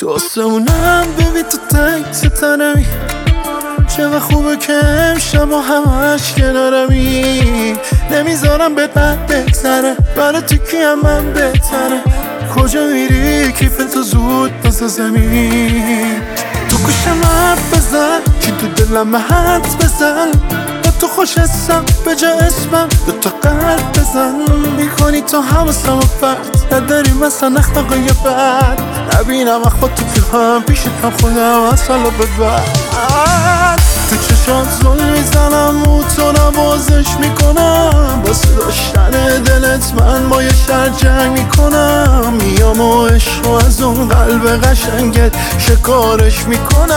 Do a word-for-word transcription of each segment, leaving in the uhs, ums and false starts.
تو آسمونم ببین تو تنگ ستارمی، چقدر خوبه که امشب و همش کنارمی. نمیذارم بهت بد بگذره، برای تو کیم من بهتره. کجا میری کیفتو زود بزا زمین، تو گوشم حرف بزن که تو دلم حد بزن. با تو خوش حسم به جا اسمم دو تا قلب بزن. میکنی تو حواسم و فرد نداری مثلا اخلاقای بد. نبینم اخوات تو فیلم پیشتم خودم از حالا به بعد. تو چشات ظلم میزنم و تو نوازش میکنم. واسه داشتن دلت من با یه شهر جنگ میکنم. میام و عشق از اون قلب قشنگت شکارش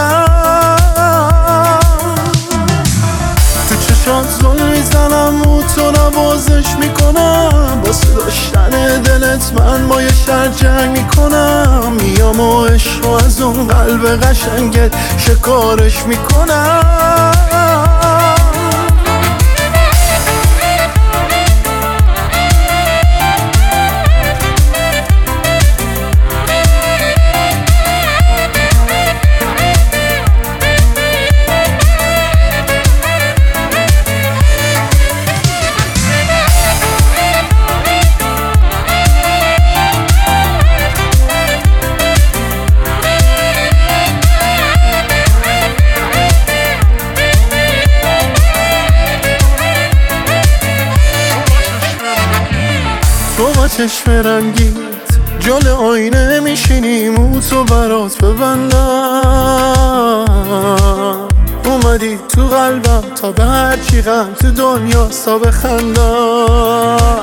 میکنم. تو چشات ظلم میزنم و تو نوازش میکنم. واسه داشتن دلت من با یه شهر جنگ میکنم. میام و عشق از اون قلب قشنگت شکارش میکنم. تو با چشم رنگیت جل آینه میشینیم و تو برات ببندم. اومدی تو قلبم تا به هرچی غم تو دنیا سا بخندم.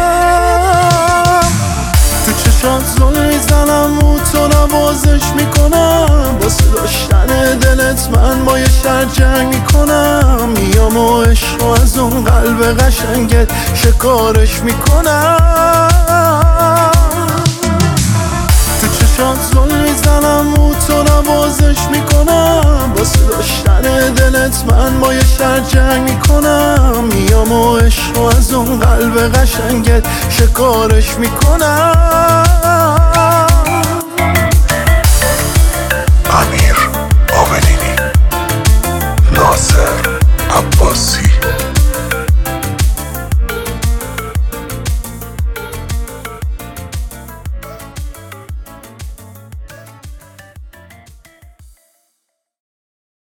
تو چشات ظلم میزنم و تو نوازش میکنم. واسه داشتن دلت من با یه شهر جنگ میکنم. میام و عشق از اون قلب قشنگت شکارش میکنم. تو چشات ظلم میزنم و تو نوازش میکنم. واسه داشتن دلت من با یه شهر جنگ میکنم. میام و عشق از اون قلب قشنگت شکارش میکنم.